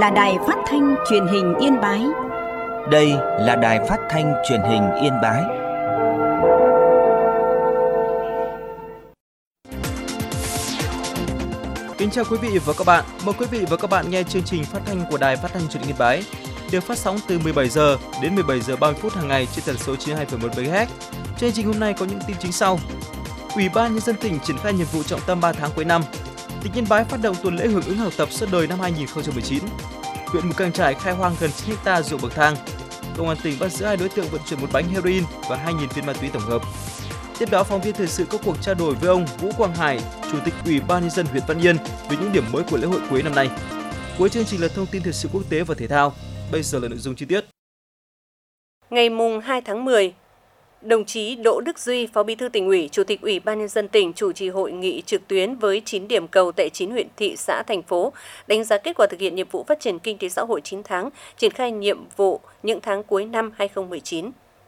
là Đài Phát thanh Truyền hình Yên Bái. Đây là Đài Phát thanh Truyền hình Yên Bái. Kính chào quý vị và các bạn. Mời quý vị và các bạn nghe chương trình phát thanh của Đài Phát thanh Truyền hình Yên Bái, được phát sóng từ 17 giờ đến 17 giờ 30 phút hàng ngày trên tần số 92,1 MHz. Chương trình hôm nay có những tin chính sau: Ủy ban Nhân dân tỉnh triển khai nhiệm vụ trọng tâm 3 tháng cuối năm. Tỉnh Yên Bái phát động tuần lễ hưởng ứng học tập suốt đời năm 2019. Huyện Mù Cang Chải khai hoang gần 9 ha ruộng bậc thang. Công an tỉnh bắt giữ 2 đối tượng vận chuyển 1 bánh heroin và 2.000 viên ma túy tổng hợp. Tiếp đó, phóng viên thời sự có cuộc trao đổi với ông Vũ Quang Hải, Chủ tịch Ủy ban Nhân dân huyện Văn Yên về những điểm mới của lễ hội cuối năm nay. Cuối chương trình là thông tin thời sự quốc tế và thể thao. Bây giờ là nội dung chi tiết. Ngày mùng 2 tháng 10, đồng chí Đỗ Đức Duy, Phó Bí thư Tỉnh ủy, Chủ tịch Ủy ban Nhân dân tỉnh chủ trì hội nghị trực tuyến với 9 điểm cầu tại 9 huyện, thị xã, thành phố, đánh giá kết quả thực hiện nhiệm vụ phát triển kinh tế xã hội 9 tháng, triển khai nhiệm vụ những tháng cuối năm 2019.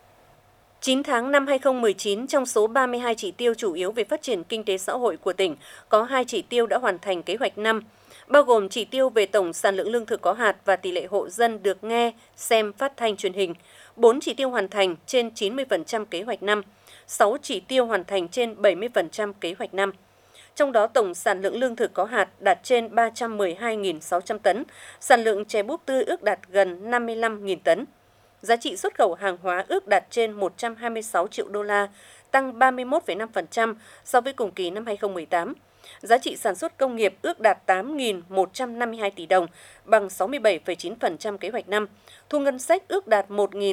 9 tháng năm 2019, trong số 32 chỉ tiêu chủ yếu về phát triển kinh tế xã hội của tỉnh, có 2 chỉ tiêu đã hoàn thành kế hoạch năm, bao gồm chỉ tiêu về tổng sản lượng lương thực có hạt và tỷ lệ hộ dân được nghe, xem phát thanh truyền hình, 4 chỉ tiêu hoàn thành trên 90% kế hoạch năm, 6 chỉ tiêu hoàn thành trên 70% kế hoạch năm. Trong đó, tổng sản lượng lương thực có hạt đạt trên 312.600 tấn, sản lượng chè búp tươi ước đạt gần 55.000 tấn. Giá trị xuất khẩu hàng hóa ước đạt trên 126 triệu đô la, tăng 31,5% so với cùng kỳ năm 2018. Giá trị sản xuất công nghiệp ước đạt 8.152 tỷ đồng, bằng 67,9% kế hoạch năm. Thu ngân sách ước đạt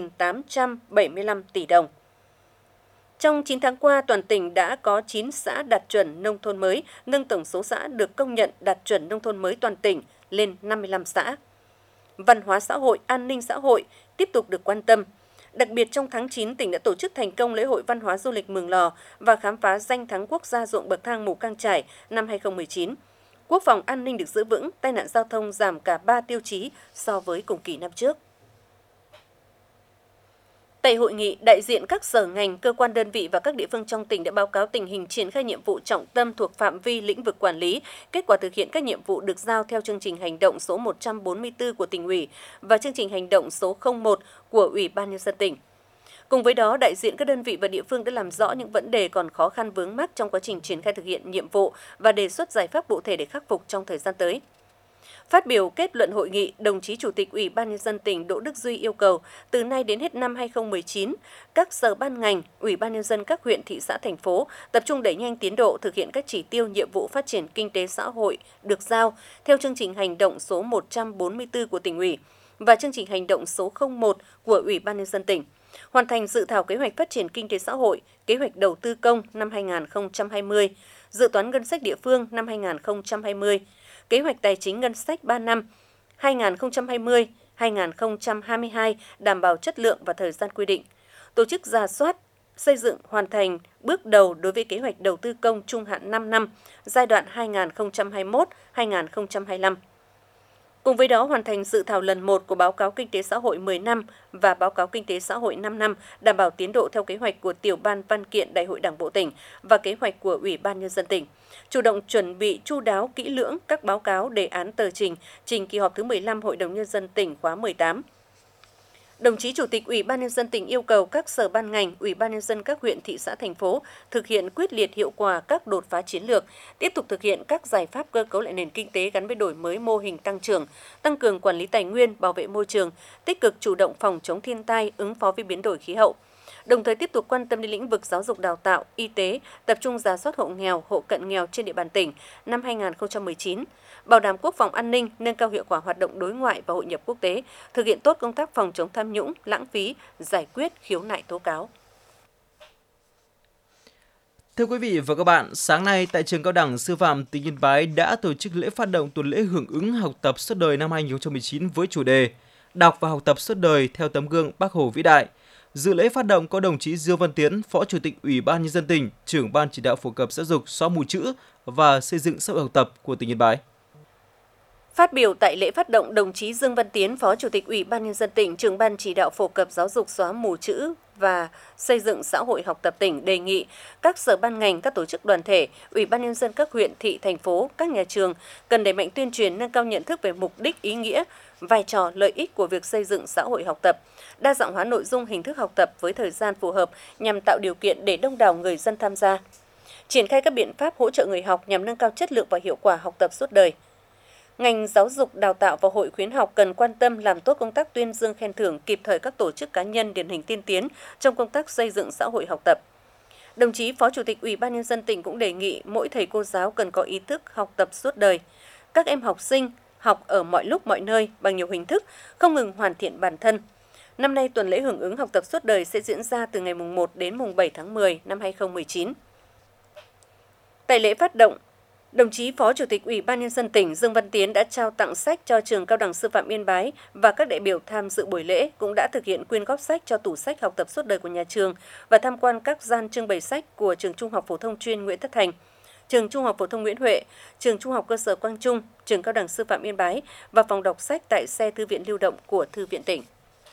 1.875 tỷ đồng. Trong 9 tháng qua, toàn tỉnh đã có 9 xã đạt chuẩn nông thôn mới, nâng tổng số xã được công nhận đạt chuẩn nông thôn mới toàn tỉnh lên 55 xã. Văn hóa xã hội, an ninh xã hội tiếp tục được quan tâm. Đặc biệt trong tháng 9, tỉnh đã tổ chức thành công lễ hội văn hóa du lịch Mường Lò và khám phá danh thắng quốc gia ruộng bậc thang Mù Cang Chải năm 2019. Quốc phòng an ninh được giữ vững, tai nạn giao thông giảm cả 3 tiêu chí so với cùng kỳ năm trước. Tại hội nghị, đại diện các sở ngành, cơ quan đơn vị và các địa phương trong tỉnh đã báo cáo tình hình triển khai nhiệm vụ trọng tâm thuộc phạm vi lĩnh vực quản lý, kết quả thực hiện các nhiệm vụ được giao theo chương trình hành động số 144 của Tỉnh ủy và chương trình hành động số 01 của Ủy ban Nhân dân tỉnh. Cùng với đó, đại diện các đơn vị và địa phương đã làm rõ những vấn đề còn khó khăn vướng mắc trong quá trình triển khai thực hiện nhiệm vụ và đề xuất giải pháp cụ thể để khắc phục trong thời gian tới. Phát biểu kết luận hội nghị, đồng chí Chủ tịch Ủy ban Nhân dân tỉnh Đỗ Đức Duy yêu cầu từ nay đến hết năm 2019, các sở ban ngành, Ủy ban Nhân dân các huyện, thị xã, thành phố tập trung đẩy nhanh tiến độ thực hiện các chỉ tiêu nhiệm vụ phát triển kinh tế xã hội được giao theo chương trình hành động số 144 của Tỉnh ủy và chương trình hành động số 01 của Ủy ban Nhân dân tỉnh. Hoàn thành dự thảo kế hoạch phát triển kinh tế xã hội, kế hoạch đầu tư công năm 2020, dự toán ngân sách địa phương năm 2020, kế hoạch tài chính ngân sách 3 năm 2020-2022 đảm bảo chất lượng và thời gian quy định. Tổ chức rà soát, xây dựng hoàn thành bước đầu đối với kế hoạch đầu tư công trung hạn 5 năm giai đoạn 2021-2025. Cùng với đó, hoàn thành dự thảo lần 1 của báo cáo kinh tế xã hội 10 năm và báo cáo kinh tế xã hội 5 năm, đảm bảo tiến độ theo kế hoạch của Tiểu ban Văn kiện Đại hội Đảng bộ tỉnh và kế hoạch của Ủy ban Nhân dân tỉnh. Chủ động chuẩn bị chu đáo kỹ lưỡng các báo cáo, đề án tờ trình kỳ họp thứ 15 Hội đồng Nhân dân tỉnh khóa 18. Đồng chí Chủ tịch Ủy ban Nhân dân tỉnh yêu cầu các sở ban ngành, Ủy ban Nhân dân các huyện, thị xã, thành phố thực hiện quyết liệt hiệu quả các đột phá chiến lược, tiếp tục thực hiện các giải pháp cơ cấu lại nền kinh tế gắn với đổi mới mô hình tăng trưởng, tăng cường quản lý tài nguyên, bảo vệ môi trường, tích cực chủ động phòng chống thiên tai, ứng phó với biến đổi khí hậu. Đồng thời tiếp tục quan tâm đến lĩnh vực giáo dục đào tạo, y tế, tập trung rà soát hộ nghèo, hộ cận nghèo trên địa bàn tỉnh năm 2019, bảo đảm quốc phòng an ninh, nâng cao hiệu quả hoạt động đối ngoại và hội nhập quốc tế, thực hiện tốt công tác phòng chống tham nhũng, lãng phí, giải quyết khiếu nại tố cáo. Thưa quý vị và các bạn, sáng nay tại Trường Cao đẳng Sư phạm tỉnh Yên Bái đã tổ chức lễ phát động tuần lễ hưởng ứng học tập suốt đời năm 2019 với chủ đề Đọc và học tập suốt đời theo tấm gương Bác Hồ vĩ đại. Dự lễ phát động có đồng chí Dương Văn Tiến, Phó Chủ tịch Ủy ban Nhân dân tỉnh, trưởng Ban chỉ đạo phổ cập giáo dục xóa mù chữ và xây dựng xã hội học tập của tỉnh Yên Bái. Phát biểu tại lễ phát động, đồng chí Dương Văn Tiến, Phó Chủ tịch Ủy ban Nhân dân tỉnh, trưởng ban chỉ đạo phổ cập giáo dục xóa mù chữ và xây dựng xã hội học tập tỉnh đề nghị các sở ban ngành, các tổ chức đoàn thể, Ủy ban Nhân dân các huyện, thị, thành phố, các nhà trường cần đẩy mạnh tuyên truyền nâng cao nhận thức về mục đích, ý nghĩa, vai trò, lợi ích của việc xây dựng xã hội học tập, đa dạng hóa nội dung, hình thức học tập với thời gian phù hợp nhằm tạo điều kiện để đông đảo người dân tham gia. Triển khai các biện pháp hỗ trợ người học nhằm nâng cao chất lượng và hiệu quả học tập suốt đời. Ngành giáo dục, đào tạo và hội khuyến học cần quan tâm làm tốt công tác tuyên dương khen thưởng kịp thời các tổ chức cá nhân điển hình tiên tiến trong công tác xây dựng xã hội học tập. Đồng chí Phó Chủ tịch Ủy ban Nhân dân tỉnh cũng đề nghị mỗi thầy cô giáo cần có ý thức học tập suốt đời. Các em học sinh học ở mọi lúc mọi nơi bằng nhiều hình thức, không ngừng hoàn thiện bản thân. Năm nay, tuần lễ hưởng ứng học tập suốt đời sẽ diễn ra từ ngày mùng 1 đến mùng 7 tháng 10 năm 2019. Tại lễ phát động, đồng chí Phó Chủ tịch Ủy ban Nhân dân tỉnh Dương Văn Tiến đã trao tặng sách cho Trường Cao đẳng Sư phạm Yên Bái và các đại biểu tham dự buổi lễ cũng đã thực hiện quyên góp sách cho tủ sách học tập suốt đời của nhà trường và tham quan các gian trưng bày sách của Trường Trung học phổ thông chuyên Nguyễn Tất Thành, Trường Trung học phổ thông Nguyễn Huệ, Trường Trung học cơ sở Quang Trung, Trường Cao đẳng Sư phạm Yên Bái và phòng đọc sách tại xe thư viện lưu động của Thư viện tỉnh.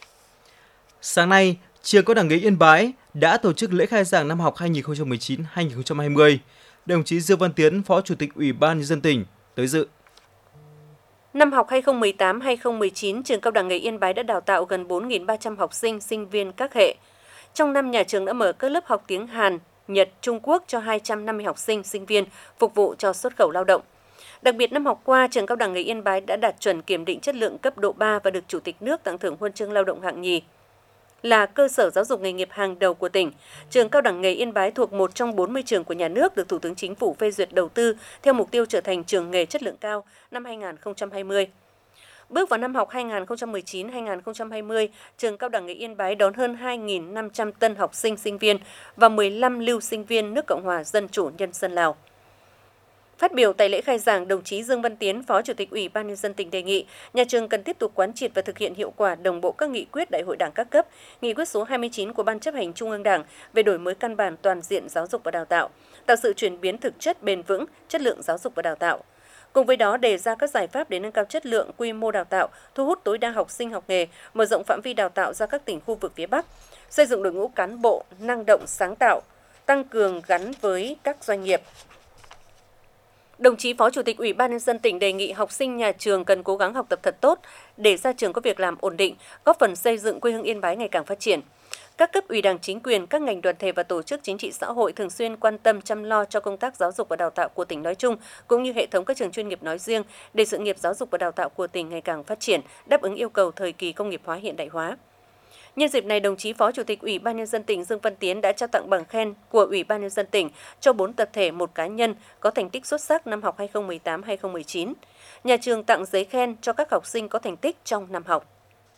Sáng nay, Trường Cao đẳng nghề Yên Bái đã tổ chức lễ khai giảng năm học 2019-2020. Đồng chí Dương Văn Tiến, Phó Chủ tịch Ủy ban Nhân dân tỉnh tới dự. Năm học 2018-2019, Trường Cao đẳng nghề Yên Bái đã đào tạo gần 4.300 học sinh, sinh viên các hệ. Trong năm, nhà trường đã mở các lớp học tiếng Hàn, Nhật, Trung Quốc cho 250 học sinh, sinh viên phục vụ cho xuất khẩu lao động. Đặc biệt, năm học qua, Trường Cao đẳng nghề Yên Bái đã đạt chuẩn kiểm định chất lượng cấp độ 3 và được Chủ tịch nước tặng thưởng huân chương lao động hạng nhì. Là cơ sở giáo dục nghề nghiệp hàng đầu của tỉnh, Trường Cao đẳng nghề Yên Bái thuộc một trong 40 trường của nhà nước được Thủ tướng Chính phủ phê duyệt đầu tư theo mục tiêu trở thành trường nghề chất lượng cao năm 2020. Bước vào năm học 2019-2020, Trường Cao đẳng nghề Yên Bái đón hơn 2.500 tân học sinh, sinh viên và 15 lưu sinh viên nước Cộng hòa Dân chủ Nhân dân Lào. Phát biểu tại lễ khai giảng, đồng chí Dương Văn Tiến, Phó Chủ tịch Ủy ban Nhân dân tỉnh đề nghị nhà trường cần tiếp tục quán triệt và thực hiện hiệu quả đồng bộ các nghị quyết Đại hội Đảng các cấp, nghị quyết số 29 của Ban chấp hành Trung ương Đảng về đổi mới căn bản toàn diện giáo dục và đào tạo, tạo sự chuyển biến thực chất bền vững, chất lượng giáo dục và đào tạo. Cùng với đó, đề ra các giải pháp để nâng cao chất lượng, quy mô đào tạo, thu hút tối đa học sinh học nghề, mở rộng phạm vi đào tạo ra các tỉnh khu vực phía Bắc, xây dựng đội ngũ cán bộ năng động sáng tạo, tăng cường gắn với các doanh nghiệp. Đồng chí Phó Chủ tịch Ủy ban Nhân dân tỉnh đề nghị học sinh nhà trường cần cố gắng học tập thật tốt để ra trường có việc làm ổn định, góp phần xây dựng quê hương Yên Bái ngày càng phát triển. Các cấp ủy Đảng, chính quyền, các ngành đoàn thể và tổ chức chính trị xã hội thường xuyên quan tâm chăm lo cho công tác giáo dục và đào tạo của tỉnh nói chung, cũng như hệ thống các trường chuyên nghiệp nói riêng, để sự nghiệp giáo dục và đào tạo của tỉnh ngày càng phát triển, đáp ứng yêu cầu thời kỳ công nghiệp hóa hiện đại hóa. Nhân dịp này, đồng chí Phó Chủ tịch Ủy ban Nhân dân tỉnh Dương Văn Tiến đã trao tặng bằng khen của Ủy ban Nhân dân tỉnh cho 4 tập thể, 1 cá nhân có thành tích xuất sắc năm học 2018-2019. Nhà trường tặng giấy khen cho các học sinh có thành tích trong năm học.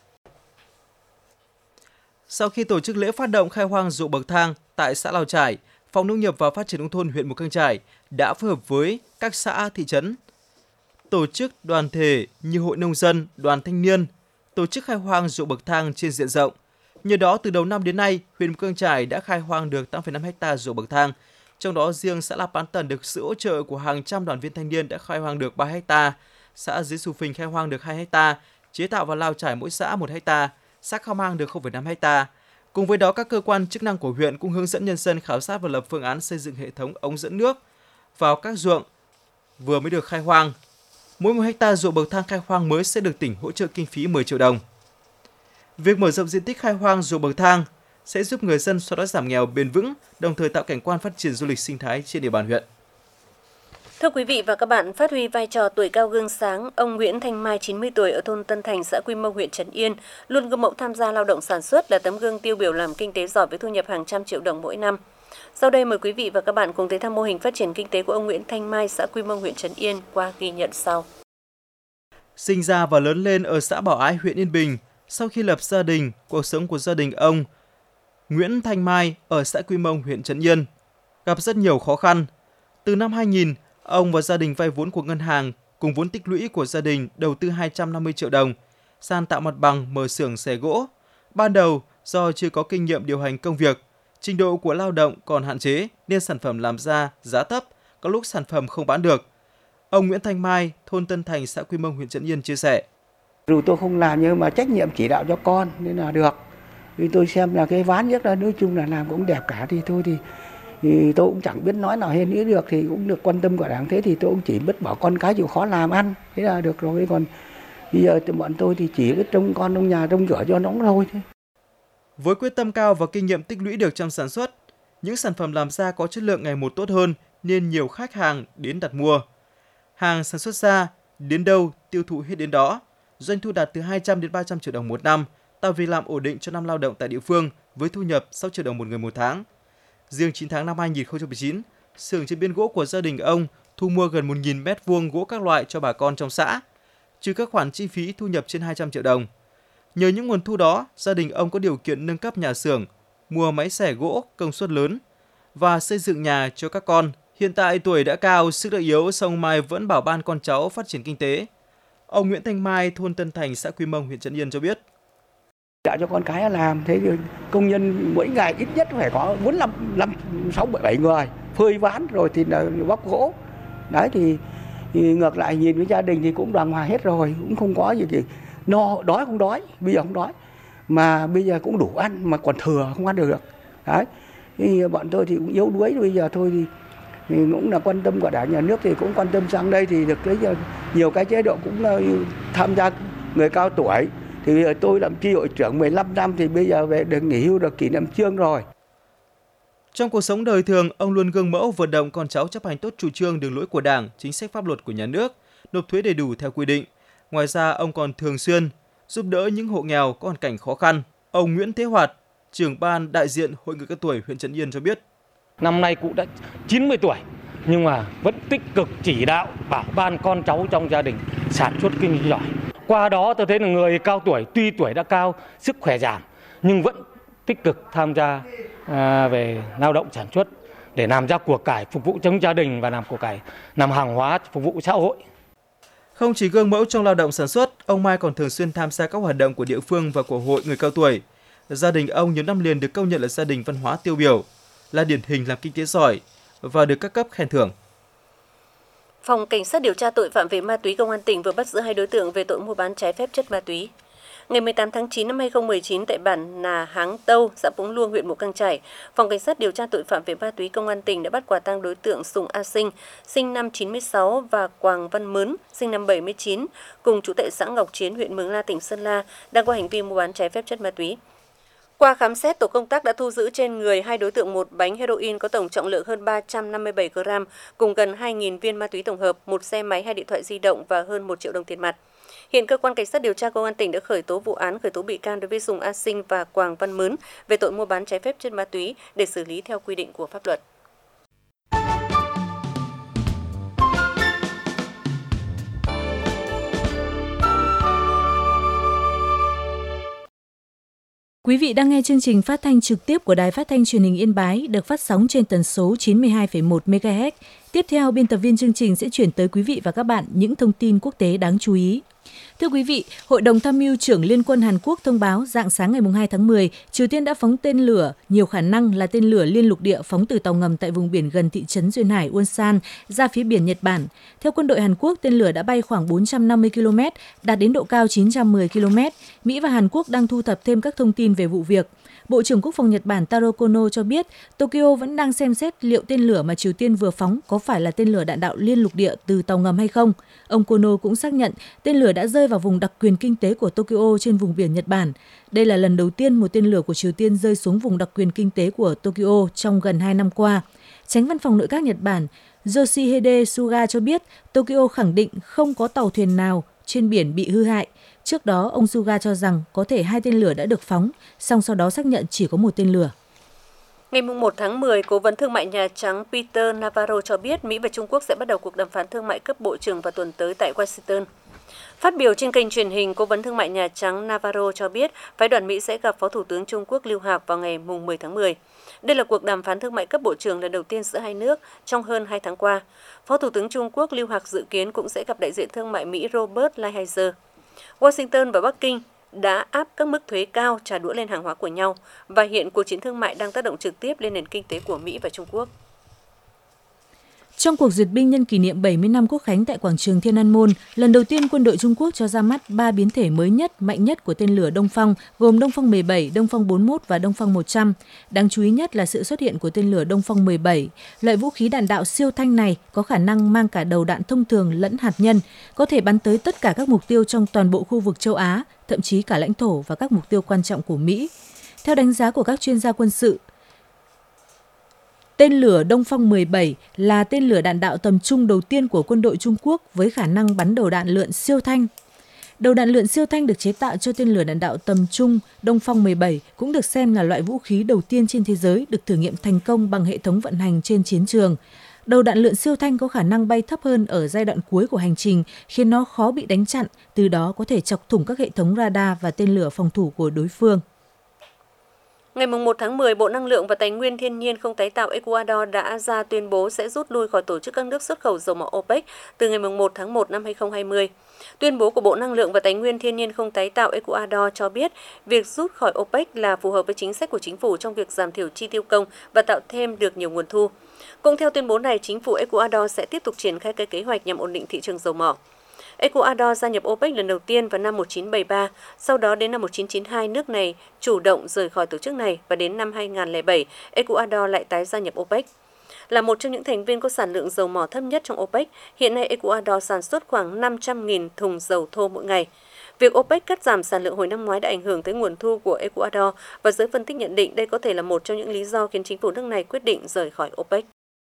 Sau khi tổ chức lễ phát động khai hoang ruộng bậc thang tại xã Lào Chải, Phòng Nông nghiệp và Phát triển nông thôn huyện Mù Cang Chải đã phối hợp với các xã, thị trấn, tổ chức đoàn thể như hội nông dân, đoàn thanh niên, tổ chức khai hoang ruộng bậc thang trên diện rộng. Nhờ đó, từ đầu năm đến nay, huyện Mù Cang Chải đã khai hoang được 8,5 ha ruộng bậc thang. Trong đó, riêng xã La Pán Tần được sự hỗ trợ của hàng trăm đoàn viên thanh niên đã khai hoang được 3 ha, xã Dế Sù Phình khai hoang được 2 ha, Chế Tạo và Lao Chải mỗi xã 1 ha, xã Khao Mang được 0,5 ha. Cùng với đó, các cơ quan chức năng của huyện cũng hướng dẫn nhân dân khảo sát và lập phương án xây dựng hệ thống ống dẫn nước vào các ruộng vừa mới được khai hoang. Mỗi 1 ha ruộng bậc thang khai hoang mới sẽ được tỉnh hỗ trợ kinh phí 10 triệu đồng. Việc mở rộng diện tích khai hoang ruộng bậc thang sẽ giúp người dân xóa đói giảm nghèo bền vững, đồng thời tạo cảnh quan phát triển du lịch sinh thái trên địa bàn huyện. Thưa quý vị và các bạn, phát huy vai trò tuổi cao gương sáng, ông Nguyễn Thanh Mai, 90 tuổi ở thôn Tân Thành, xã Quy Mông, huyện Trấn Yên, luôn gương mẫu tham gia lao động sản xuất, là tấm gương tiêu biểu làm kinh tế giỏi với thu nhập hàng trăm triệu đồng mỗi năm. Sau đây mời quý vị và các bạn cùng tới thăm mô hình phát triển kinh tế của ông Nguyễn Thanh Mai, xã Quy Mông, huyện Trấn Yên qua ghi nhận sau. Sinh ra và lớn lên ở xã Bảo Ái, huyện Yên Bình, sau khi lập gia đình, cuộc sống của gia đình ông Nguyễn Thanh Mai ở xã Quy Mông, huyện Trấn Yên gặp rất nhiều khó khăn. Từ năm 2000, ông và gia đình vay vốn của ngân hàng cùng vốn tích lũy của gia đình đầu tư 250 triệu đồng, san tạo mặt bằng mở xưởng xẻ gỗ. Ban đầu, do chưa có kinh nghiệm điều hành công việc, trình độ của lao động còn hạn chế nên sản phẩm làm ra giá thấp, có lúc sản phẩm không bán được. Ông Nguyễn Thanh Mai, thôn Tân Thành, xã Quy Mông, huyện Trấn Yên chia sẻ. Dù tôi không làm nhưng mà trách nhiệm chỉ đạo cho con nên là được. Vì tôi xem là cái ván nhất là nói chung là làm cũng đẹp cả thì thôi thì tôi cũng chẳng biết nói nào hơn nữa được, thì cũng được quan tâm của Đảng, thế thì tôi cũng chỉ biết bảo con cái chịu khó làm ăn, thế là được rồi. Còn bây giờ thì bọn tôi thì chỉ biết trông con trong nhà trông cửa cho nó thôi. Với quyết tâm cao và kinh nghiệm tích lũy được trong sản xuất, những sản phẩm làm ra có chất lượng ngày một tốt hơn nên nhiều khách hàng đến đặt mua. Hàng sản xuất ra đến đâu tiêu thụ hết đến đó, doanh thu đạt từ 200 đến 300 triệu đồng một năm, tạo việc làm ổn định cho 5 lao động tại địa phương với thu nhập 6 triệu đồng một người một tháng. Riêng 9 tháng năm 2019, xưởng chế biến gỗ của gia đình ông thu mua gần 1.000 mét vuông gỗ các loại cho bà con trong xã, trừ các khoản chi phí thu nhập trên 200 triệu đồng. Nhờ những nguồn thu đó, gia đình ông có điều kiện nâng cấp nhà xưởng, mua máy xẻ gỗ công suất lớn và xây dựng nhà cho các con. Hiện tại tuổi đã cao, sức đã yếu, song Mai vẫn bảo ban con cháu phát triển kinh tế. Ông Nguyễn Thanh Mai, thôn Tân Thành, xã Quy Mông, huyện Trấn Yên cho biết. Đã cho con cái làm, thế thì công nhân mỗi ngày ít nhất phải có 6, 7 người, phơi ván rồi thì là bóc gỗ. Đấy thì ngược lại nhìn với gia đình thì cũng đoàn hòa hết rồi, cũng không có gì thì no, đói không đói, bây giờ không đói. Mà bây giờ cũng đủ ăn mà còn thừa không ăn được. Đấy. Thì bọn tôi thì cũng yếu đuối, bây giờ thôi thì cũng là quan tâm của Đảng, Nhà nước thì cũng quan tâm sang đây thì được lấy nhiều cái chế độ cũng tham gia người cao tuổi. Thì bây giờ tôi làm chi hội trưởng 15 năm thì bây giờ về được nghỉ hưu, được kỷ niệm chương rồi. Trong cuộc sống đời thường, ông luôn gương mẫu vận động con cháu chấp hành tốt chủ trương đường lối của Đảng, chính sách pháp luật của nhà nước, nộp thuế đầy đủ theo quy định. Ngoài ra, ông còn thường xuyên giúp đỡ những hộ nghèo có hoàn cảnh khó khăn. Ông Nguyễn Thế Hoạt, trưởng ban đại diện Hội người cao tuổi huyện Trấn Yên cho biết. Năm nay cụ đã 90 tuổi nhưng mà vẫn tích cực chỉ đạo bảo ban con cháu trong gia đình sản xuất kinh doanh giỏi. Qua đó tôi thấy là người cao tuổi tuy tuổi đã cao, sức khỏe giảm nhưng vẫn tích cực tham gia về lao động sản xuất để làm ra của cải phục vụ trong gia đình và làm của cải làm hàng hóa phục vụ xã hội. Không chỉ gương mẫu trong lao động sản xuất, ông Mai còn thường xuyên tham gia các hoạt động của địa phương và của Hội người cao tuổi. Gia đình ông nhiều năm liền được công nhận là gia đình văn hóa tiêu biểu, là điển hình làm kinh tế giỏi và được các cấp khen thưởng. Phòng Cảnh sát điều tra tội phạm về ma túy Công an tỉnh vừa bắt giữ 2 đối tượng về tội mua bán trái phép chất ma túy. Ngày 18 tháng 9 năm 2019 tại bản Nà Háng Tâu, xã Púng Luông, huyện Mù Cang Chải, Phòng Cảnh sát điều tra tội phạm về ma túy Công an tỉnh đã bắt quả tang đối tượng Sùng A Sinh, sinh năm 96 và Quảng Văn Mớn, sinh năm 79, cùng trú tại xã Ngọc Chiến, huyện Mường La, tỉnh Sơn La, đang có hành vi mua bán trái phép chất ma túy. Qua khám xét, tổ công tác đã thu giữ trên người 2 đối tượng 1 bánh heroin có tổng trọng lượng hơn 357 g, cùng gần 2.000 viên ma túy tổng hợp, 1 xe máy, 2 điện thoại di động và hơn 1 triệu đồng tiền mặt. Hiện cơ quan cảnh sát điều tra Công an tỉnh đã khởi tố vụ án, khởi tố bị can đối với Sùng A Sinh và Quảng Văn Mớn về tội mua bán trái phép chất ma túy để xử lý theo quy định của pháp luật. Quý vị đang nghe chương trình phát thanh trực tiếp của Đài Phát thanh Truyền hình Yên Bái được phát sóng trên tần số 92,1 MHz. Tiếp theo, biên tập viên chương trình sẽ chuyển tới quý vị và các bạn những thông tin quốc tế đáng chú ý. Thưa quý vị, Hội đồng Tham mưu trưởng Liên quân Hàn Quốc thông báo rạng sáng ngày 2 tháng 10, Triều Tiên đã phóng tên lửa, nhiều khả năng là tên lửa liên lục địa phóng từ tàu ngầm tại vùng biển gần thị trấn duyên hải Wonsan ra phía biển Nhật Bản. Theo quân đội Hàn Quốc, tên lửa đã bay khoảng 450 km, đạt đến độ cao 910 km. Mỹ và Hàn Quốc đang thu thập thêm các thông tin về vụ việc. Bộ trưởng Quốc phòng Nhật Bản Taro Kono cho biết Tokyo vẫn đang xem xét liệu tên lửa mà Triều Tiên vừa phóng có phải là tên lửa đạn đạo liên lục địa từ tàu ngầm hay không. Ông Kono cũng xác nhận tên lửa đã rơi vào vùng đặc quyền kinh tế của Tokyo trên vùng biển Nhật Bản. Đây là lần đầu tiên một tên lửa của Triều Tiên rơi xuống vùng đặc quyền kinh tế của Tokyo trong gần 2 năm qua. Chánh văn phòng nội các Nhật Bản Yoshihide Suga cho biết Tokyo khẳng định không có tàu thuyền nào trên biển bị hư hại. Trước đó, ông Suga cho rằng có thể 2 tên lửa đã được phóng, song sau đó xác nhận chỉ có 1 tên lửa. Ngày 1 tháng 10, Cố vấn Thương mại Nhà Trắng Peter Navarro cho biết Mỹ và Trung Quốc sẽ bắt đầu cuộc đàm phán thương mại cấp bộ trưởng vào tuần tới tại Washington. Phát biểu trên kênh truyền hình, Cố vấn Thương mại Nhà Trắng Navarro cho biết phái đoàn Mỹ sẽ gặp Phó Thủ tướng Trung Quốc Lưu Hạc vào ngày 10 tháng 10. Đây là cuộc đàm phán thương mại cấp bộ trưởng lần đầu tiên giữa hai nước trong hơn 2 tháng qua. Phó Thủ tướng Trung Quốc Lưu Hạc dự kiến cũng sẽ gặp đại diện thương mại Mỹ Robert Lighthizer. Washington và Bắc Kinh đã áp các mức thuế cao trả đũa lên hàng hóa của nhau và hiện cuộc chiến thương mại đang tác động trực tiếp lên nền kinh tế của Mỹ và Trung Quốc. Trong cuộc duyệt binh nhân kỷ niệm 70 năm Quốc khánh tại quảng trường Thiên An Môn, lần đầu tiên quân đội Trung Quốc cho ra mắt 3 biến thể mới nhất, mạnh nhất của tên lửa Đông Phong, gồm Đông Phong 17, Đông Phong 41 và Đông Phong 100. Đáng chú ý nhất là sự xuất hiện của tên lửa Đông Phong 17. Loại vũ khí đạn đạo siêu thanh này có khả năng mang cả đầu đạn thông thường lẫn hạt nhân, có thể bắn tới tất cả các mục tiêu trong toàn bộ khu vực châu Á, thậm chí cả lãnh thổ và các mục tiêu quan trọng của Mỹ. Theo đánh giá của các chuyên gia quân sự, tên lửa Đông Phong 17 là tên lửa đạn đạo tầm trung đầu tiên của quân đội Trung Quốc với khả năng bắn đầu đạn lượn siêu thanh. Đầu đạn lượn siêu thanh được chế tạo cho tên lửa đạn đạo tầm trung Đông Phong 17 cũng được xem là loại vũ khí đầu tiên trên thế giới được thử nghiệm thành công bằng hệ thống vận hành trên chiến trường. Đầu đạn lượn siêu thanh có khả năng bay thấp hơn ở giai đoạn cuối của hành trình, khiến nó khó bị đánh chặn, từ đó có thể chọc thủng các hệ thống radar và tên lửa phòng thủ của đối phương. Ngày 1 tháng 10, Bộ Năng lượng và Tài nguyên Thiên nhiên không tái tạo Ecuador đã ra tuyên bố sẽ rút lui khỏi tổ chức các nước xuất khẩu dầu mỏ OPEC từ ngày 1 tháng 1 năm 2020. Tuyên bố của Bộ Năng lượng và Tài nguyên Thiên nhiên không tái tạo Ecuador cho biết việc rút khỏi OPEC là phù hợp với chính sách của chính phủ trong việc giảm thiểu chi tiêu công và tạo thêm được nhiều nguồn thu. Cũng theo tuyên bố này, chính phủ Ecuador sẽ tiếp tục triển khai các kế hoạch nhằm ổn định thị trường dầu mỏ. Ecuador gia nhập OPEC lần đầu tiên vào năm 1973, sau đó đến năm 1992 nước này chủ động rời khỏi tổ chức này và đến năm 2007, Ecuador lại tái gia nhập OPEC. Là một trong những thành viên có sản lượng dầu mỏ thấp nhất trong OPEC, hiện nay Ecuador sản xuất khoảng 500.000 thùng dầu thô mỗi ngày. Việc OPEC cắt giảm sản lượng hồi năm ngoái đã ảnh hưởng tới nguồn thu của Ecuador và giới phân tích nhận định đây có thể là một trong những lý do khiến chính phủ nước này quyết định rời khỏi OPEC.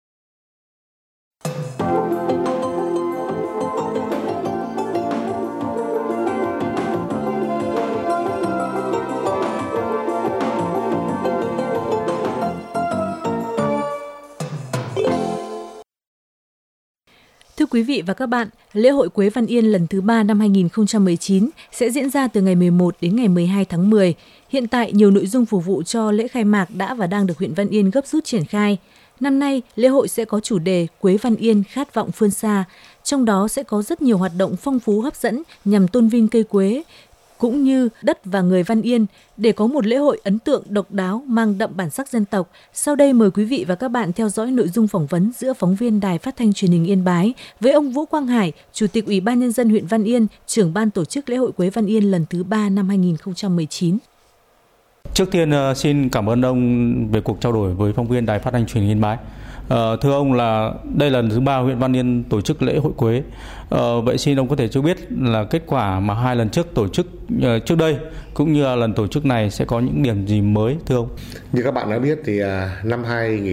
Thưa quý vị và các bạn, lễ hội Quế Văn Yên lần thứ 3 năm 2019 sẽ diễn ra từ ngày 11 đến ngày 12 tháng 10. Hiện tại, nhiều nội dung phục vụ cho lễ khai mạc đã và đang được huyện Văn Yên gấp rút triển khai. Năm nay, lễ hội sẽ có chủ đề Quế Văn Yên khát vọng phương xa. Trong đó sẽ có rất nhiều hoạt động phong phú hấp dẫn nhằm tôn vinh cây quế, cũng như đất và người Văn Yên để có một lễ hội ấn tượng độc đáo mang đậm bản sắc dân tộc. Sau đây mời quý vị và các bạn theo dõi nội dung phỏng vấn giữa phóng viên Đài Phát thanh Truyền hình Yên Bái với ông Vũ Quang Hải, Chủ tịch Ủy ban Nhân dân huyện Văn Yên, trưởng ban tổ chức lễ hội Quế Văn Yên lần thứ 3 năm 2019. Trước tiên xin cảm ơn ông về cuộc trao đổi với phóng viên Đài Phát thanh Truyền hình Yên Bái. Thưa ông, là đây là lần thứ 3 huyện Văn Yên tổ chức lễ hội Quế. Vậy xin ông có thể cho biết là kết quả mà 2 lần trước tổ chức trước đây cũng như là lần tổ chức này sẽ có những điểm gì mới thưa ông? Như các bạn đã biết thì năm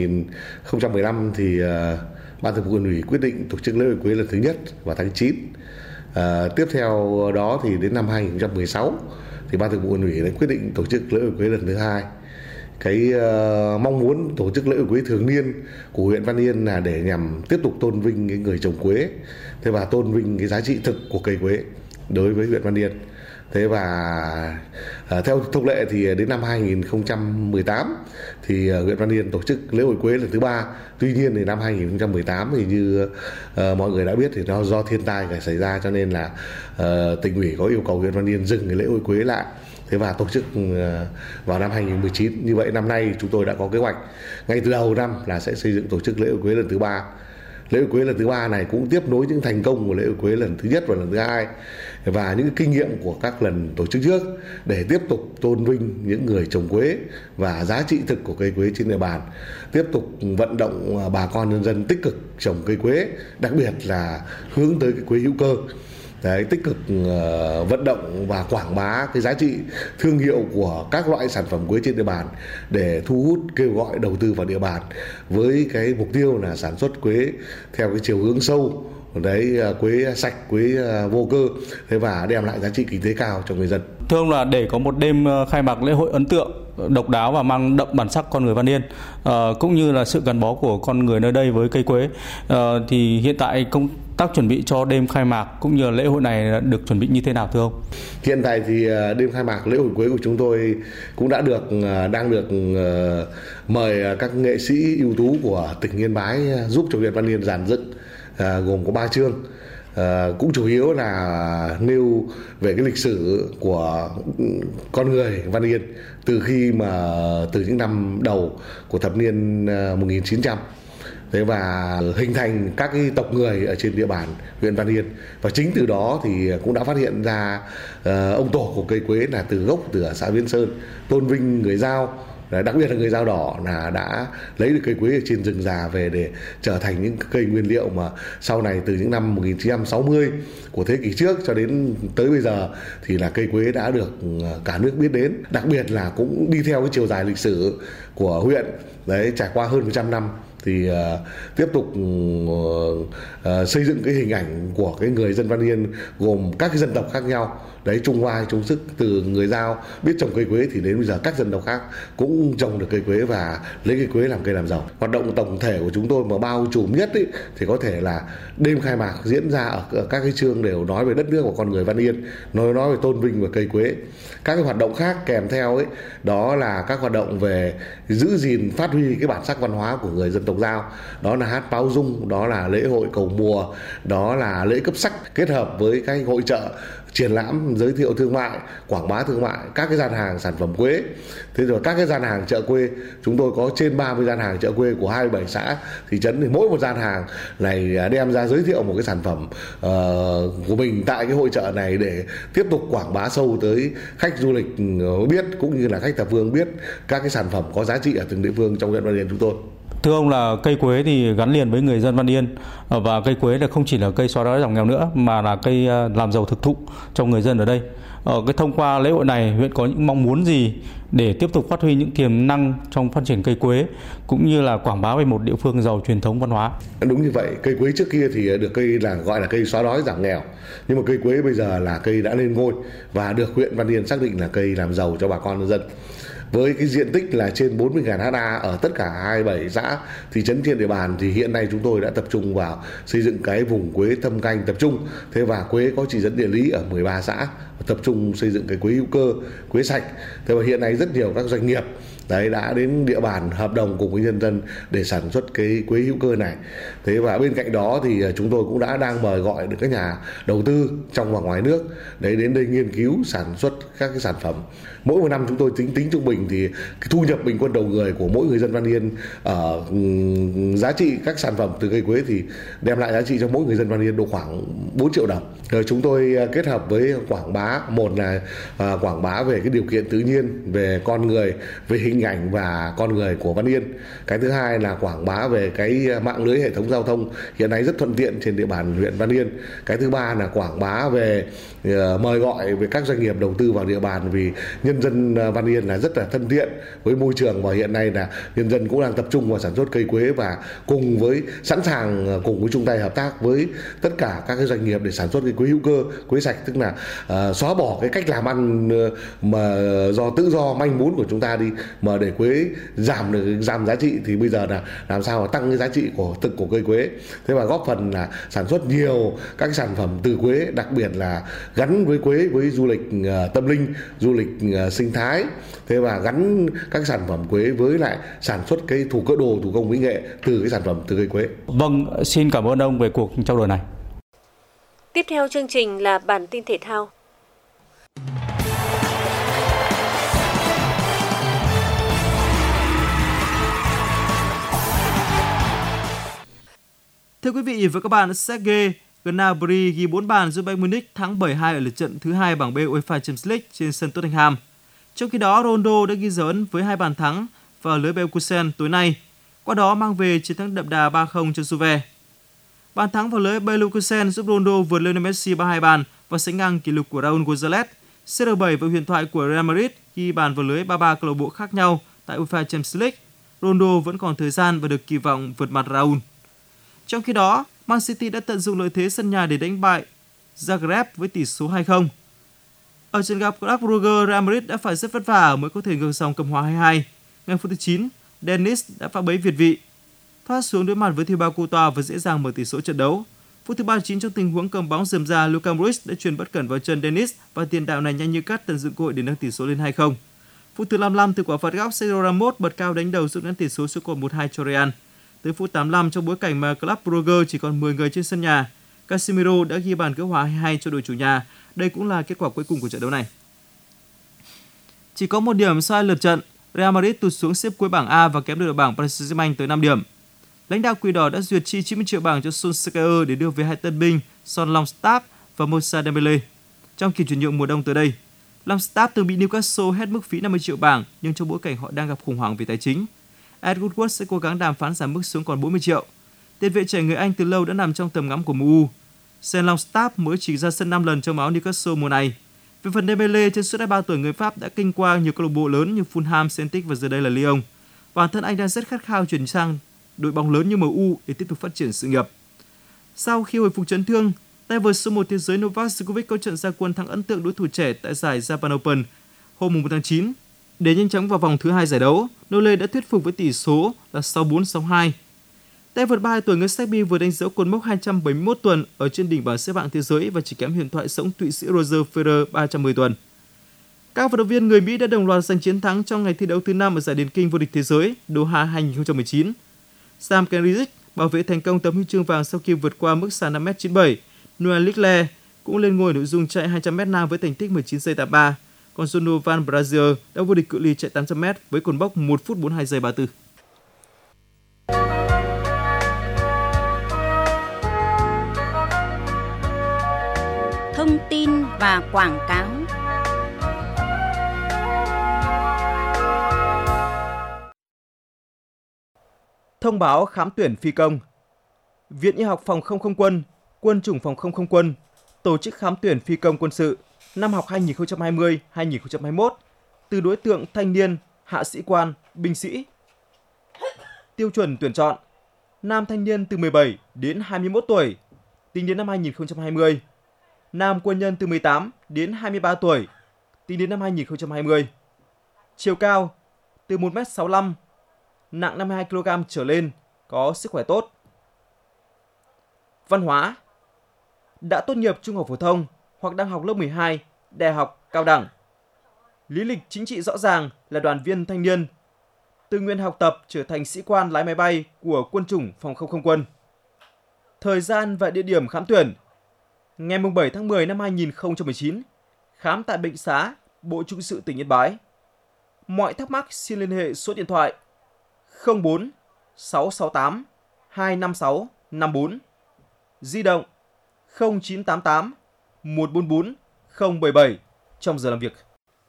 2015 thì Ban Thường vụ Huyện ủy quyết định tổ chức lễ hội Quế lần thứ nhất vào tháng 9. Tiếp theo đó thì đến năm 2016 thì Ban Thường vụ Huyện ủy đã quyết định tổ chức lễ hội Quế lần thứ 2. Cái mong muốn tổ chức lễ hội quế thường niên của huyện Văn Yên là để nhằm tiếp tục tôn vinh cái người trồng quế, thế và tôn vinh cái giá trị thực của cây quế đối với huyện Văn Yên. Thế và theo thông lệ thì đến năm 2018 thì huyện Văn Yên tổ chức lễ hội quế lần thứ 3. Tuy nhiên thì năm 2018 thì như mọi người đã biết thì nó do thiên tai xảy ra, cho nên là tỉnh ủy có yêu cầu huyện Văn Yên dừng cái lễ hội quế lại. Thế và tổ chức vào năm 2019. Như vậy năm nay chúng tôi đã có kế hoạch ngay từ đầu năm là sẽ xây dựng tổ chức lễ hội Quế lần thứ 3. Lễ hội Quế lần thứ 3 này cũng tiếp nối những thành công của lễ hội Quế lần thứ nhất và lần thứ 2 và những kinh nghiệm của các lần tổ chức trước để tiếp tục tôn vinh những người trồng quế và giá trị thực của cây quế trên địa bàn, tiếp tục vận động bà con nhân dân tích cực trồng cây quế, đặc biệt là hướng tới cái quế hữu cơ. Đấy, tích cực vận động và quảng bá cái giá trị thương hiệu của các loại sản phẩm quế trên địa bàn để thu hút kêu gọi đầu tư vào địa bàn với cái mục tiêu là sản xuất quế theo cái chiều hướng sâu, đấy, quế sạch, quế vô cơ, thế và đem lại giá trị kinh tế cao cho người dân. Thưa ông, là để có một đêm khai mạc lễ hội ấn tượng, độc đáo và mang đậm bản sắc con người Văn Yên, cũng như là sự gắn bó của con người nơi đây với cây quế, thì hiện tại công tác chuẩn bị cho đêm khai mạc cũng như là lễ hội này được chuẩn bị như thế nào thưa ông? Hiện tại thì đêm khai mạc lễ hội quế của chúng tôi cũng đang được mời các nghệ sĩ ưu tú của tỉnh Yên Bái giúp cho huyện Văn Yên dàn dựng, gồm có 3 chương. Cũng chủ yếu là nêu về cái lịch sử của con người Văn Yên từ những năm đầu của thập niên 1900 Thế và hình thành các cái tộc người ở trên địa bàn huyện Văn Yên, và chính từ đó thì cũng đã phát hiện ra ông tổ của cây quế là từ gốc từ ở xã Viễn Sơn, tôn vinh người Dao, đặc biệt là người Dao đỏ là đã lấy được cây quế ở trên rừng già về để trở thành những cây nguyên liệu mà sau này từ những năm 1960 của thế kỷ trước cho đến tới bây giờ thì là cây quế đã được cả nước biết đến, đặc biệt là cũng đi theo cái chiều dài lịch sử của huyện đấy, trải qua hơn 100 năm thì tiếp tục xây dựng cái hình ảnh của cái người dân Văn Yên gồm các cái dân tộc khác nhau đấy, chung vai chung sức, từ người Dao biết trồng cây quế thì đến bây giờ các dân tộc khác cũng trồng được cây quế và lấy cây quế làm cây làm giàu. Hoạt động tổng thể của chúng tôi mà bao trùm nhất ý, thì có thể là đêm khai mạc diễn ra ở các cái chương đều nói về đất nước của con người Văn Yên, nói về tôn vinh về cây quế. Các cái hoạt động khác kèm theo ấy đó là các hoạt động về giữ gìn phát huy cái bản sắc văn hóa của người dân tộc Dao, đó là hát báo dung, đó là lễ hội cầu mùa, đó là lễ cấp sắc kết hợp với các hội chợ, triển lãm giới thiệu thương mại, quảng bá thương mại, các cái gian hàng sản phẩm quế. Thế rồi các cái gian hàng chợ quê, chúng tôi có trên 30 gian hàng chợ quê của 27 xã thị trấn, thì mỗi một gian hàng này đem ra giới thiệu một cái sản phẩm của mình tại cái hội chợ này để tiếp tục quảng bá sâu tới khách du lịch biết cũng như là khách thập phương biết các cái sản phẩm có giá trị ở từng địa phương trong huyện Văn Yên chúng tôi. Thưa ông, là cây quế thì gắn liền với người dân Văn Yên, và cây quế là không chỉ là cây xóa đói giảm nghèo nữa mà là cây làm giàu thực thụ cho người dân ở đây. Cái thông qua lễ hội này, huyện có những mong muốn gì để tiếp tục phát huy những tiềm năng trong phát triển cây quế cũng như là quảng bá về một địa phương giàu truyền thống văn hóa? Đúng như vậy, cây quế trước kia thì được cây là gọi là cây xóa đói giảm nghèo, nhưng mà cây quế bây giờ là cây đã lên ngôi và được huyện Văn Yên xác định là cây làm giàu cho bà con nhân dân. Với cái diện tích là trên 40.000 ha ở tất cả 27 xã thị trấn trên địa bàn thì hiện nay chúng tôi đã tập trung vào xây dựng cái vùng quế thâm canh tập trung. Thế và quế có chỉ dẫn địa lý ở 13 xã, tập trung xây dựng cái quế hữu cơ, quế sạch. Thế và hiện nay rất nhiều các doanh nghiệp đấy đã đến địa bàn hợp đồng cùng với nhân dân để sản xuất cái quế hữu cơ này. Thế và bên cạnh đó thì chúng tôi cũng đang mời gọi được các nhà đầu tư trong và ngoài nước đấy đến đây nghiên cứu sản xuất các cái sản phẩm. Mỗi một năm chúng tôi tính trung bình thì cái thu nhập bình quân đầu người của mỗi người dân Văn Yên ở giá trị các sản phẩm từ cây quế thì đem lại giá trị cho mỗi người dân Văn Yên độ khoảng 4 triệu đồng. Rồi chúng tôi kết hợp với quảng bá, một là quảng bá về cái điều kiện tự nhiên, về con người, về hình ảnh và con người của Văn Yên. Cái thứ hai là quảng bá về cái mạng lưới hệ thống giao thông hiện nay rất thuận tiện trên địa bàn huyện Văn Yên. Cái thứ ba là quảng bá về mời gọi về các doanh nghiệp đầu tư vào địa bàn, vì nhân dân Văn Yên là rất là thân thiện với môi trường và hiện nay là nhân dân cũng đang tập trung vào sản xuất cây quế và cùng với sẵn sàng cùng với chung tay hợp tác với tất cả các cái doanh nghiệp để sản xuất cái quế hữu cơ, quế sạch, tức là xóa bỏ cái cách làm ăn mà tự do manh mún của chúng ta đi, mà để quế giảm giá trị thì bây giờ là làm sao mà tăng cái giá trị của thực của cây quế. Thế và góp phần là sản xuất nhiều các cái sản phẩm từ quế, đặc biệt là gắn với quế với du lịch tâm linh, du lịch sinh thái. Thế và gắn các sản phẩm quế với lại sản xuất cái thủ công mỹ nghệ từ cái sản phẩm từ cây quế. Vâng, xin cảm ơn ông về cuộc trao đổi này. Tiếp theo chương trình là bản tin thể thao. Thưa quý vị và các bạn, Serge Gnabry ghi 4 bàn giúp Bayern Munich thắng 7-2 ở lượt trận thứ 2 bảng B UEFA Champions League trên sân Tottenham. Trong khi đó, Ronaldo đã ghi dấu ấn với 2 bàn thắng vào lưới Leverkusen tối nay, qua đó mang về chiến thắng đậm đà 3-0 cho Juve. Bàn thắng vào lưới Leverkusen giúp Ronaldo vượt Lionel Messi 32 bàn và sánh ngang kỷ lục của Raúl González. CR7 và huyền thoại của Real Madrid ghi bàn vào lưới 33 câu lạc bộ khác nhau tại UEFA Champions League. Ronaldo vẫn còn thời gian và được kỳ vọng vượt mặt Raúl. Trong khi đó, Man City đã tận dụng lợi thế sân nhà để đánh bại Zagreb với tỷ số 2-0. Ở trận gặp Club Brugge, Real Madrid đã phải rất vất vả mới có thể ngược dòng cầm hòa 2-2. Ngay phút thứ 9, Dennis đã phá bẫy việt vị, thoát xuống đối mặt với Thibaut Courtois và dễ dàng mở tỷ số trận đấu. Phút thứ 39, trong tình huống cầm bóng rườm rà, Luka Modric đã chuyền bất cẩn vào chân Dennis và tiền đạo này nhanh như cắt tận dụng cơ hội để nâng tỷ số lên 2-0. Phút thứ 55, từ quả phạt góc, Sergio Ramos bật cao đánh đầu giúp nâng tỷ số xuống còn 1-2 cho Real. Tới phút 85, trong bối cảnh mà Club Brugge chỉ còn 10 người trên sân nhà, Casemiro đã ghi bàn gỡ hòa 2-2 cho đội chủ nhà. Đây cũng là kết quả cuối cùng của trận đấu này. Chỉ có một điểm sau 2 lượt trận, Real Madrid tụt xuống xếp cuối bảng A và kém đội bảng Paris Saint-Germain tới 5 điểm. lãnh đạo Quỷ Đỏ đã duyệt chi 90 triệu bảng cho Solskjaer để đưa về hai tân binh Son Longstaff và Moussa Dembele trong kỳ chuyển nhượng mùa đông tới đây. Longstaff từng bị Newcastle hết mức phí 50 triệu bảng, nhưng trong bối cảnh họ đang gặp khủng hoảng về tài chính, Ed Woodward sẽ cố gắng đàm phán giảm mức xuống còn 40 triệu. Tiền vệ trẻ người Anh từ lâu đã nằm trong tầm ngắm của MU. Son Longstaff mới chỉ ra sân 5 lần trong áo Newcastle mùa này. Về phần Dembele, trên suốt 23 tuổi người Pháp đã kinh qua nhiều câu lạc bộ lớn như Fulham, Celtic và giờ đây là Lyon. Bản thân anh đang rất khát khao chuyển sang đội bóng lớn như MU để tiếp tục phát triển sự nghiệp. Sau khi hồi phục chấn thương, tay vợt số 1 thế giới Novak Djokovic có trận ra quân thắng ấn tượng đối thủ trẻ tại giải Japan Open hôm 1 tháng 9. Để nhanh chóng vào vòng thứ 2 giải đấu, Nole đã thuyết phục với tỷ số là 6-4, 6-2. Tay vợt 32 tuổi người Serbia vừa đánh dấu cột mốc 271 tuần ở trên đỉnh bảng xếp hạng thế giới và chỉ kém huyền thoại sống Thụy Sĩ Roger Federer 310 tuần. Các vận động viên người Mỹ đã đồng loạt giành chiến thắng trong ngày thi đấu thứ 5 ở giải điền kinh vô địch thế giới Doha 2019. Sam Kenrick bảo vệ thành công tấm huy chương vàng sau khi vượt qua mức sàn 5m97. Noel Leclerc cũng lên ngôi nội dung chạy 200m nam với thành tích 19 giây 83. Còn Jono Van Brazier đã vô địch cự ly chạy 800m với cột mốc 1 phút 42 giây 34. Thông tin và quảng cáo. Thông báo khám tuyển phi công. Viện Y học Phòng không không quân, Quân chủng Phòng không không quân tổ chức khám tuyển phi công quân sự năm học 2020-2021 từ đối tượng thanh niên, hạ sĩ quan, binh sĩ. Tiêu chuẩn tuyển chọn: nam thanh niên từ 17 đến 21 tuổi, tính đến năm 2020. Nam quân nhân từ 18 đến 23 tuổi, tính đến năm 2020. Chiều cao từ 1m65, nặng 52 kg trở lên, có sức khỏe tốt. Văn hóa: đã tốt nghiệp trung học phổ thông hoặc đang học lớp 12, đại học, cao đẳng. Lý lịch chính trị rõ ràng là đoàn viên thanh niên, tự nguyện học tập trở thành sĩ quan lái máy bay của Quân chủng Phòng không không quân. Thời gian và địa điểm khám tuyển: ngày 7 tháng 10 năm 2019, khám tại Bệnh xá, Bộ Trung sự tỉnh Yên Bái. Mọi thắc mắc xin liên hệ số điện thoại 04 668 256 54, di động 0988 144 077 trong giờ làm việc.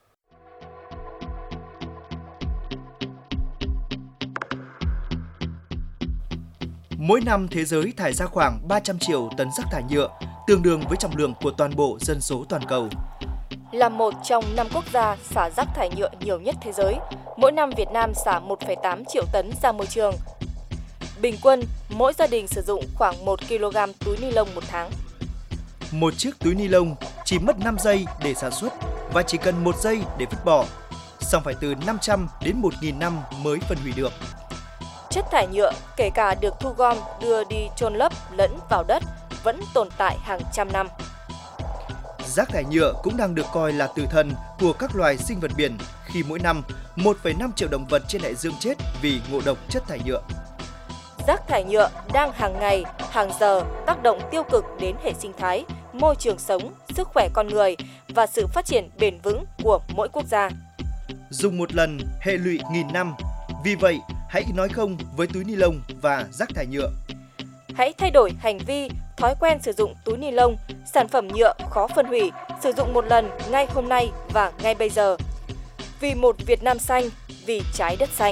Mỗi năm thế giới thải ra khoảng 300 triệu tấn rác thải nhựa, tương đương với trọng lượng của toàn bộ dân số toàn cầu. Là một trong 5 quốc gia xả rác thải nhựa nhiều nhất thế giới, mỗi năm Việt Nam xả 1,8 triệu tấn ra môi trường. Bình quân, mỗi gia đình sử dụng khoảng 1 kg túi ni lông một tháng. Một chiếc túi ni lông chỉ mất 5 giây để sản xuất và chỉ cần 1 giây để vứt bỏ, song phải từ 500 đến 1.000 năm mới phân hủy được. Chất thải nhựa, kể cả được thu gom đưa đi chôn lấp lẫn vào đất, vẫn tồn tại hàng trăm năm. Rác thải nhựa cũng đang được coi là tử thần của các loài sinh vật biển khi mỗi năm 1,5 triệu động vật trên đại dương chết vì ngộ độc chất thải nhựa. Rác thải nhựa đang hàng ngày, hàng giờ tác động tiêu cực đến hệ sinh thái, môi trường sống, sức khỏe con người và sự phát triển bền vững của mỗi quốc gia. Dùng một lần, hệ lụy nghìn năm. Vì vậy, hãy nói không với túi ni lông và rác thải nhựa. Hãy thay đổi hành vi, thói quen sử dụng túi ni lông, sản phẩm nhựa khó phân hủy, sử dụng một lần ngay hôm nay và ngay bây giờ. Vì một Việt Nam xanh, vì trái đất xanh.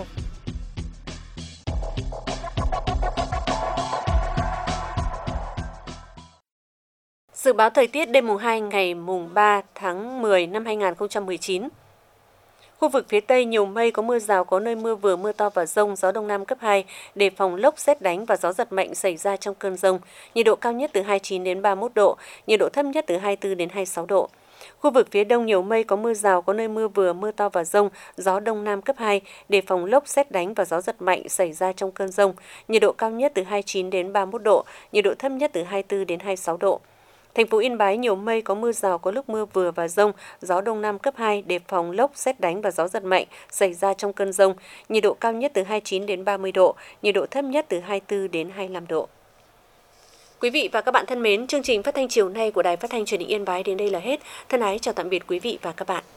Dự báo thời tiết đêm mùng 2 ngày mùng 3 tháng 10 năm 2019. Khu vực phía Tây nhiều mây, có mưa rào, có nơi mưa vừa mưa to và dông, gió Đông Nam cấp 2, đề phòng lốc sét đánh và gió giật mạnh xảy ra trong cơn dông. Nhiệt độ cao nhất từ 29 đến 31 độ, nhiệt độ thấp nhất từ 24 đến 26 độ. Khu vực phía Đông nhiều mây, có mưa rào, có nơi mưa vừa mưa to và dông, gió Đông Nam cấp 2, đề phòng lốc sét đánh và gió giật mạnh xảy ra trong cơn dông. Nhiệt độ cao nhất từ 29 đến 31 độ, nhiệt độ thấp nhất từ 24 đến 26 độ. Thành phố Yên Bái nhiều mây, có mưa rào, có lúc mưa vừa và dông, gió Đông Nam cấp 2, đề phòng lốc sét đánh và gió giật mạnh xảy ra trong cơn dông. Nhiệt độ cao nhất từ 29 đến 30 độ, nhiệt độ thấp nhất từ 24 đến 25 độ. Quý vị và các bạn thân mến, chương trình phát thanh chiều nay của Đài Phát thanh Truyền hình Yên Bái đến đây là hết. Thân ái chào tạm biệt quý vị và các bạn.